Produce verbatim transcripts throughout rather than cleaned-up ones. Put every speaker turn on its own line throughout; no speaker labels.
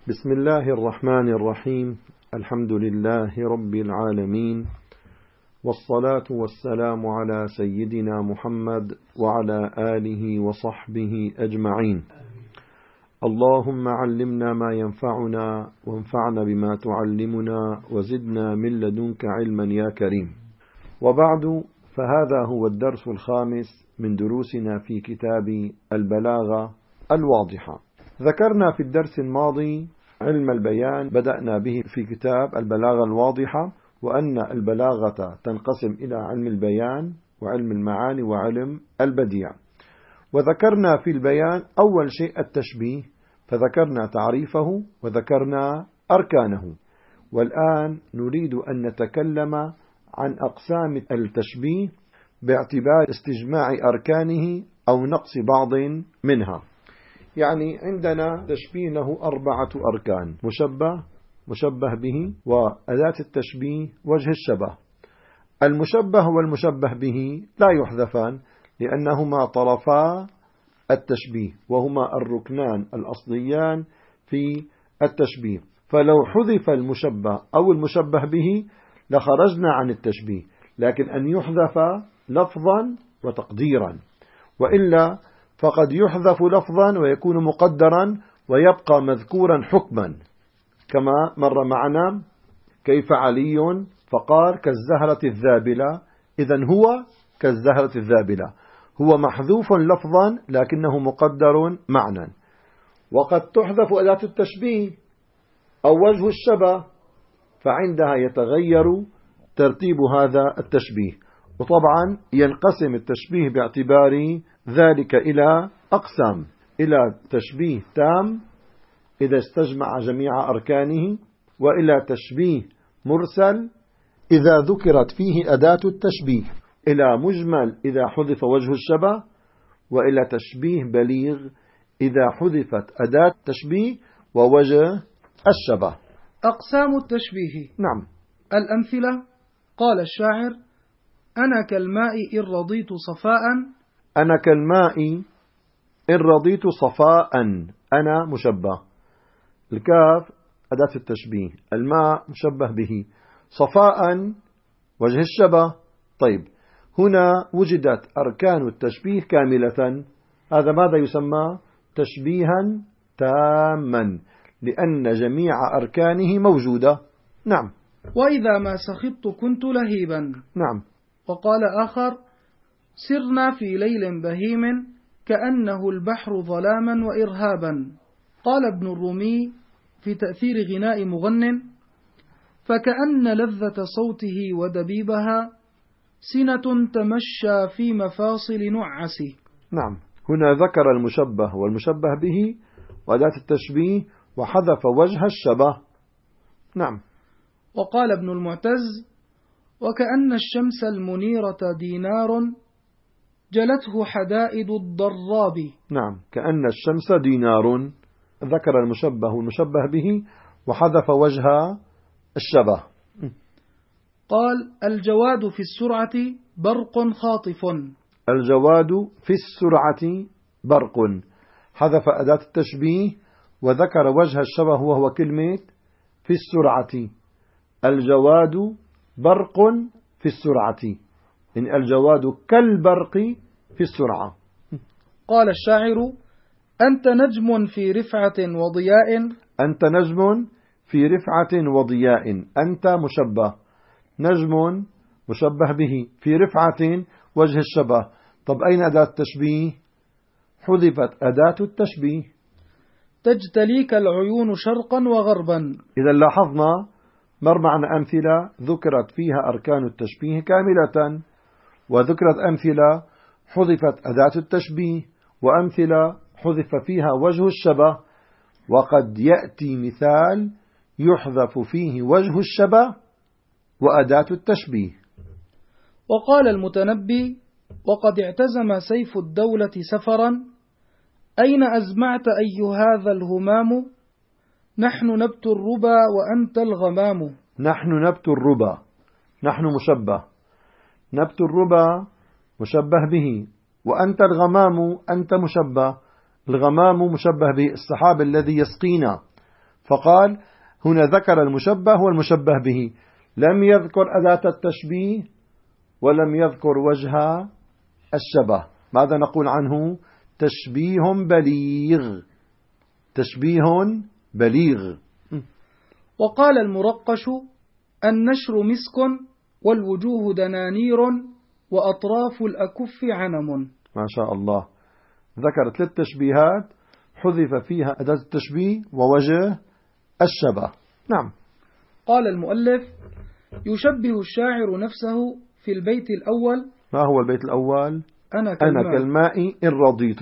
بسم الله الرحمن الرحيم. الحمد لله رب العالمين، والصلاة والسلام على سيدنا محمد وعلى آله وصحبه أجمعين. اللهم علمنا ما ينفعنا وانفعنا بما تعلمنا وزدنا من لدنك علما يا كريم. وبعد، فهذا هو الدرس الخامس من دروسنا في كتاب البلاغة الواضحة. ذكرنا في الدرس الماضي علم البيان، بدأنا به في كتاب البلاغة الواضحة، وأن البلاغة تنقسم إلى علم البيان وعلم المعاني وعلم البديع. وذكرنا في البيان أول شيء التشبيه، فذكرنا تعريفه وذكرنا أركانه. والآن نريد أن نتكلم عن أقسام التشبيه باعتبار استجماع أركانه أو نقص بعض منها. يعني عندنا تشبيه له أربعة أركان: مشبه، مشبه به، وأداة التشبيه، وجه الشبه. المشبه والمشبه به لا يحذفان، لأنهما طرفا التشبيه، وهما الركنان الأصليان في التشبيه. فلو حذف المشبه أو المشبه به لخرجنا عن التشبيه، لكن أن يحذف لفظا وتقديرا، وإلا فقد يحذف لفظا ويكون مقدرا ويبقى مذكورا حكما، كما مر معنا: كيف علي؟ فقال كالزهرة الذابلة. إذن هو كالزهرة الذابلة، هو محذوف لفظا لكنه مقدر معنى. وقد تحذف أداة التشبيه أو وجه الشبه، فعندها يتغير ترتيب هذا التشبيه. وطبعا ينقسم التشبيه باعتبار ذلك إلى أقسام: إلى تشبيه تام إذا استجمع جميع أركانه، وإلى تشبيه مرسل إذا ذكرت فيه أداة التشبيه، إلى مجمل إذا حذف وجه الشبه، وإلى تشبيه بليغ إذا حذفت أداة التشبيه ووجه الشبه.
أقسام التشبيه.
نعم.
الأمثلة: قال الشاعر: أنا كالماء إن رضيت صفاء.
أنا كالماء إن رضيت صفاء، أنا مشبه، الكاف أداة التشبيه، الماء مشبه به، صفاء وجه الشبه. طيب، هنا وجدت أركان التشبيه كاملة، هذا ماذا يسمى؟ تشبيها تاما، لأن جميع أركانه موجودة. نعم.
وإذا ما سخطت كنت لهيبا.
نعم.
وقال آخر: سرنا في ليل بهيم كأنه البحر ظلاما وإرهابا. قال ابن الرومي في تأثير غناء مغن: فكأن لذة صوته ودبيبها سنة تمشى في مفاصل نعسه.
نعم. هنا ذكر المشبه والمشبه به وأداة التشبيه وحذف وجه الشبه. نعم.
وقال ابن المعتز: وكأن الشمس المنيرة دينار جلته حدائد الضراب.
نعم، كأن الشمس دينار، ذكر المشبه والمشبه به وحذف وجه الشبه.
قال: الجواد في السرعة برق خاطف.
الجواد في السرعة برق، حذف أداة التشبيه وذكر وجه الشبه وهو كلمة في السرعة. الجواد برق في السرعة، إن الجواد كالبرق في السرعة.
قال الشاعر: أنت نجم في رفعة وضياء.
أنت نجم في رفعة وضياء، أنت مشبه، نجم مشبه به، في رفعة وجه الشبه. طب أين أداة التشبيه؟ حذفت أداة التشبيه.
تجتليك العيون شرقا وغربا.
إذا لاحظنا مر معنا أمثلة ذكرت فيها أركان التشبيه كاملة، وذكرت أمثلة حذفت أداة التشبيه، وأمثلة حذف فيها وجه الشبه. وقد يأتي مثال يحذف فيه وجه الشبه وأداة التشبيه.
وقال المتنبي: وقد اعتزم سيف الدولة سفرا أين أزمعت أي هذا الهمام؟ نحن نبت الربا وأنت الغمام.
نحن نبت الربا، نحن مشبه، نبت الربا مشبه به، وأنت الغمام أنت مشبه، الغمام مشبه به، السحاب الذي يسقينا، فقال هنا ذكر المشبه والمشبه به، لم يذكر أداة التشبيه ولم يذكر وجه الشبه. ماذا نقول عنه؟ تشبيه بليغ، تشبيه بليغ.
وقال المرقش: النشر مسك والوجوه دنانير وأطراف الأكف عنم.
ما شاء الله، ذكر ثلاث تشبيهات حذف فيها أداة التشبيه ووجه الشبه. نعم.
قال المؤلف: يشبه الشاعر نفسه في البيت الأول.
ما هو البيت الأول؟
أنا كالماء,
أنا كالماء إن رضيت.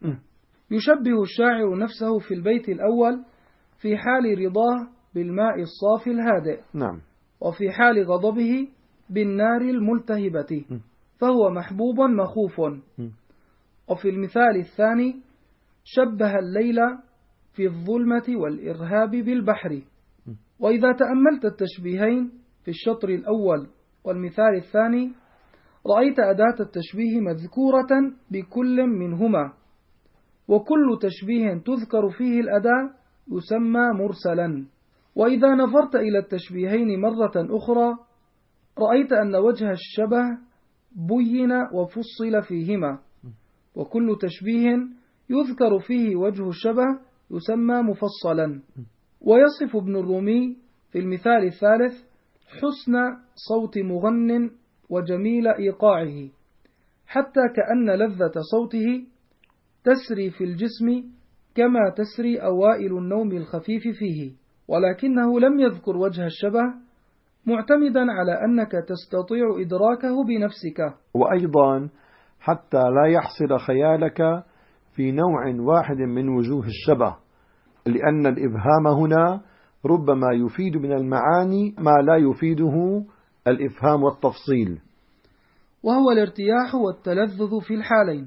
يشبه الشاعر نفسه في البيت الأول في حال رضاه بالماء الصافي الهادئ،
نعم،
وفي حال غضبه بالنار الملتهبة، فهو محبوب مخوف. وفي المثال الثاني شبه الليل في الظلمة والإرهاب بالبحر. وإذا تأملت التشبيهين في الشطر الأول والمثال الثاني رأيت أداة التشبيه مذكورة بكل منهما، وكل تشبيه تذكر فيه الأداة يسمى مرسلا. وإذا نظرت إلى التشبيهين مرة أخرى رأيت أن وجه الشبه بين وفصل فيهما، وكل تشبيه يذكر فيه وجه الشبه يسمى مفصلا. ويصف ابن الرومي في المثال الثالث حسن صوت مغن وجميل إيقاعه، حتى كأن لذة صوته تسري في الجسم كما تسري أوائل النوم الخفيف فيه، ولكنه لم يذكر وجه الشبه معتمدا على أنك تستطيع إدراكه بنفسك.
وأيضا حتى لا يحصل خيالك في نوع واحد من وجوه الشبه، لأن الإبهام هنا ربما يفيد من المعاني ما لا يفيده الإفهام والتفصيل،
وهو الارتياح والتلذذ في الحالين.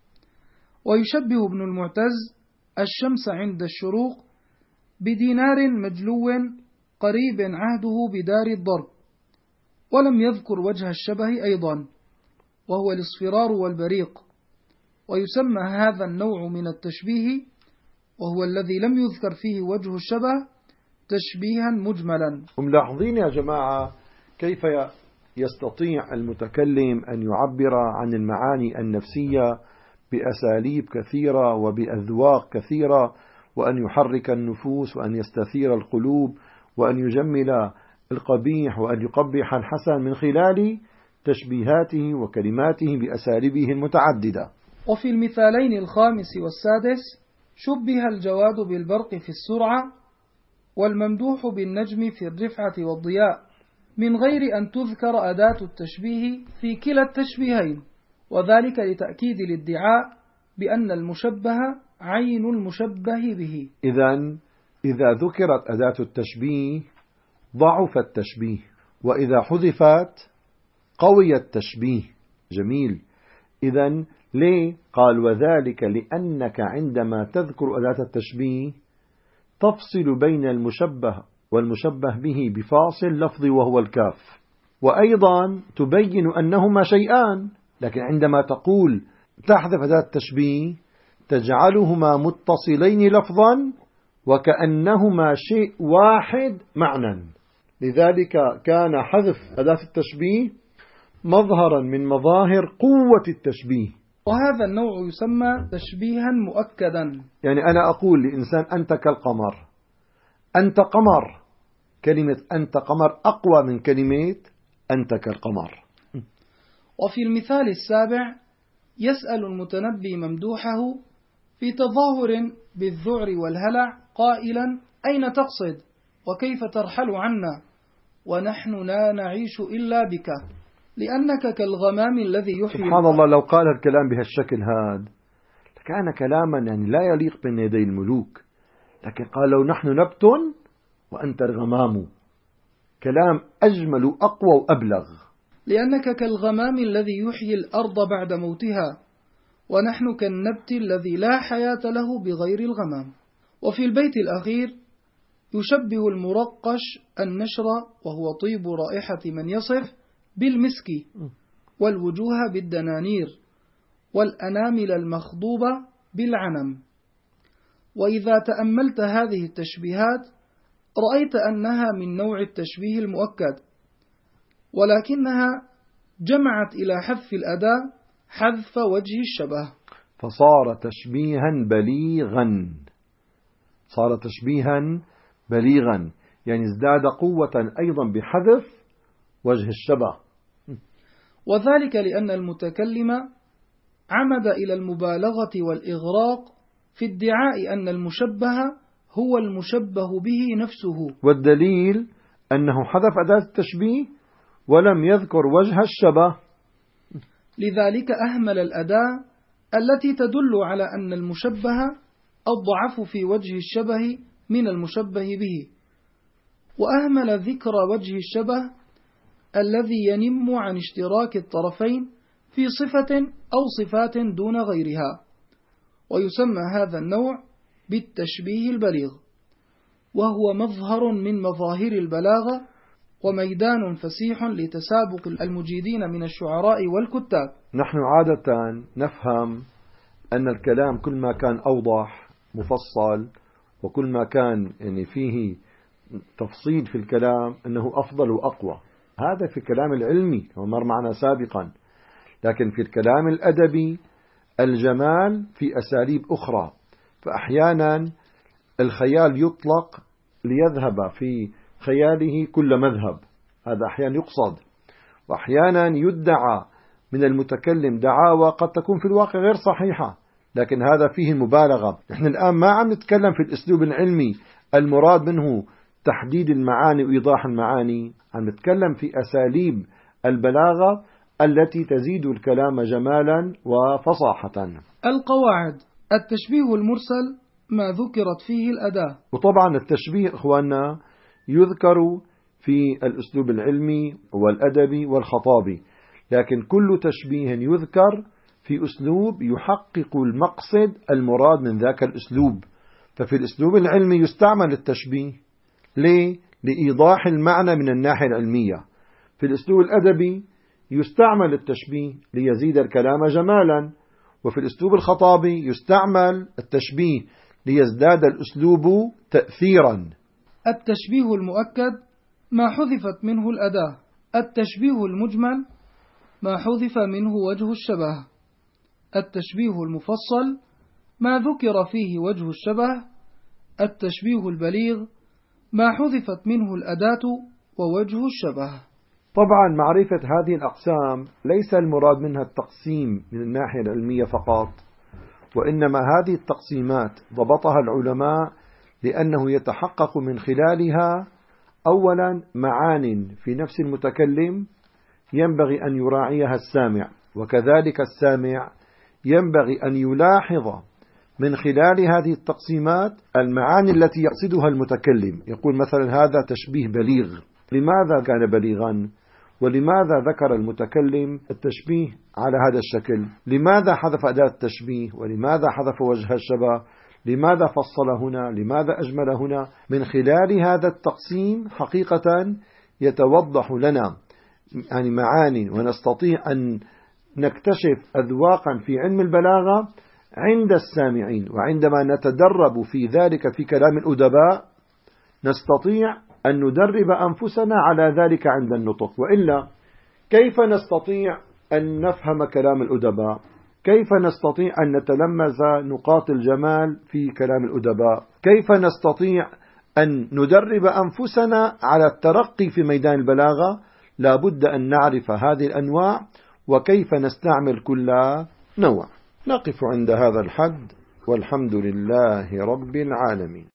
ويشبه ابن المعتز الشمس عند الشروق بدينار مجلو قريب عهده بدار الضرب، ولم يذكر وجه الشبه أيضا، وهو الاصفرار والبريق. ويسمى هذا النوع من التشبيه، وهو الذي لم يذكر فيه وجه الشبه، تشبيها مجملا.
وملاحظين يا جماعة كيف يستطيع المتكلم أن يعبر عن المعاني النفسية بأساليب كثيرة وبأذواق كثيرة، وأن يحرك النفوس وأن يستثير القلوب وأن يجمل القبيح وأن يقبح الحسن من خلال تشبيهاته وكلماته بأساليبه المتعددة.
وفي المثالين الخامس والسادس شبه الجواد بالبرق في السرعة والممدوح بالنجم في الرفعة والضياء، من غير أن تذكر أداة التشبيه في كلا التشبيهين، وذلك لتأكيد الادعاء بأن المشبه عين المشبه به.
إذن إذا ذكرت أداة التشبيه ضعف التشبيه، وإذا حذفت قوي التشبيه. جميل. إذن ليه؟ قال وذلك لأنك عندما تذكر أداة التشبيه تفصل بين المشبه والمشبه به بفاصل لفظي وهو الكاف، وأيضا تبين أنهما شيئان، لكن عندما تقول تحذف أداة التشبيه تجعلهما متصلين لفظا وكأنهما شيء واحد معنى. لذلك كان حذف أداة التشبيه مظهرا من مظاهر قوة التشبيه.
وهذا النوع يسمى تشبيها مؤكدا.
يعني أنا أقول لإنسان أنت كالقمر، أنت قمر، كلمة أنت قمر أقوى من كلمة أنت كالقمر.
وفي المثال السابع يسأل المتنبي ممدوحه في تظاهر بالذعر والهلع قائلا: أين تقصد وكيف ترحل عنا ونحن لا نعيش إلا بك لأنك كالغمام الذي يحيي.
سبحان الله، لو قال الكلام بهالشكل هذا كان كلاما يعني لا يليق بين يدي الملوك، لكن قال لو نحن نبت وأنت الغمام، كلام أجمل وأقوى وأبلغ.
لأنك كالغمام الذي يحيي الأرض بعد موتها ونحن كالنبت الذي لا حياة له بغير الغمام. وفي البيت الأخير يشبه المرقش النشر وهو طيب رائحة من يصف بالمسك، والوجوه بالدنانير، والأنامل المخضوبة بالعنم. وإذا تأملت هذه التشبيهات رأيت أنها من نوع التشبيه المؤكد، ولكنها جمعت إلى حذف الأداة حذف وجه الشبه،
فصار تشبيها بليغا. صار تشبيها بليغا يعني ازداد قوة أيضا بحذف وجه الشبه.
وذلك لأن المتكلم عمد إلى المبالغة والإغراق في ادعاء أن المشبه هو المشبه به نفسه،
والدليل أنه حذف أداة التشبيه ولم يذكر وجه الشبه.
لذلك أهمل الأداة التي تدل على أن المشبه أضعف في وجه الشبه من المشبه به، وأهمل ذكر وجه الشبه الذي ينم عن اشتراك الطرفين في صفة أو صفات دون غيرها، ويسمى هذا النوع بالتشبيه البليغ، وهو مظهر من مظاهر البلاغة وميدان فسيح لتسابق المجيدين من الشعراء والكتاب.
نحن عادة نفهم أن الكلام كل ما كان أوضح مفصل وكل ما كان يعني فيه تفصيل في الكلام أنه أفضل وأقوى. هذا في الكلام العلمي ومر معنا سابقا. لكن في الكلام الأدبي الجمال في أساليب أخرى، فأحيانا الخيال يطلق ليذهب في خياله كل مذهب، هذا أحيانا يقصد، وأحيانا يدعى من المتكلم دعاوى قد تكون في الواقع غير صحيحة، لكن هذا فيه المبالغة. نحن الآن ما عم نتكلم في الأسلوب العلمي المراد منه تحديد المعاني وإيضاح المعاني، عم نتكلم في أساليب البلاغة التي تزيد الكلام جمالا وفصاحة.
القواعد: التشبيه المرسل ما ذكرت فيه الأداة.
وطبعا التشبيه إخواننا يذكر في الأسلوب العلمي والأدبي والخطابي، لكن كل تشبيه يذكر في أسلوب يحقق المقصد المراد من ذاك الأسلوب. ففي الأسلوب العلمي يستعمل التشبيه ليه؟ لإيضاح المعنى من الناحية العلمية. في الأسلوب الأدبي يستعمل التشبيه ليزيد الكلام جمالا. وفي الأسلوب الخطابي يستعمل التشبيه ليزداد الأسلوب تأثيرا.
التشبيه المؤكد ما حذفت منه الأداة. التشبيه المجمل ما حذف منه وجه الشبه. التشبيه المفصل ما ذكر فيه وجه الشبه. التشبيه البليغ ما حذفت منه الأداة ووجه الشبه.
طبعا معرفة هذه الأقسام ليس المراد منها التقسيم من الناحية العلمية فقط، وإنما هذه التقسيمات ضبطها العلماء لأنه يتحقق من خلالها أولا معان في نفس المتكلم ينبغي أن يراعيها السامع، وكذلك السامع ينبغي أن يلاحظ من خلال هذه التقسيمات المعاني التي يقصدها المتكلم. يقول مثلا هذا تشبيه بليغ، لماذا كان بليغا؟ ولماذا ذكر المتكلم التشبيه على هذا الشكل؟ لماذا حذف أداة التشبيه؟ ولماذا حذف وجه الشبه؟ لماذا فصل هنا؟ لماذا أجمل هنا؟ من خلال هذا التقسيم حقيقة يتوضح لنا يعني معاني، ونستطيع أن نكتشف أذواقا في علم البلاغة عند السامعين. وعندما نتدرب في ذلك في كلام الأدباء نستطيع أن ندرب أنفسنا على ذلك عند النطق. وإلا كيف نستطيع أن نفهم كلام الأدباء؟ كيف نستطيع أن نتلمذ نقاط الجمال في كلام الأدباء؟ كيف نستطيع أن ندرب أنفسنا على الترقي في ميدان البلاغة؟ لا بد أن نعرف هذه الأنواع وكيف نستعمل كل نوع. نقف عند هذا الحد، والحمد لله رب العالمين.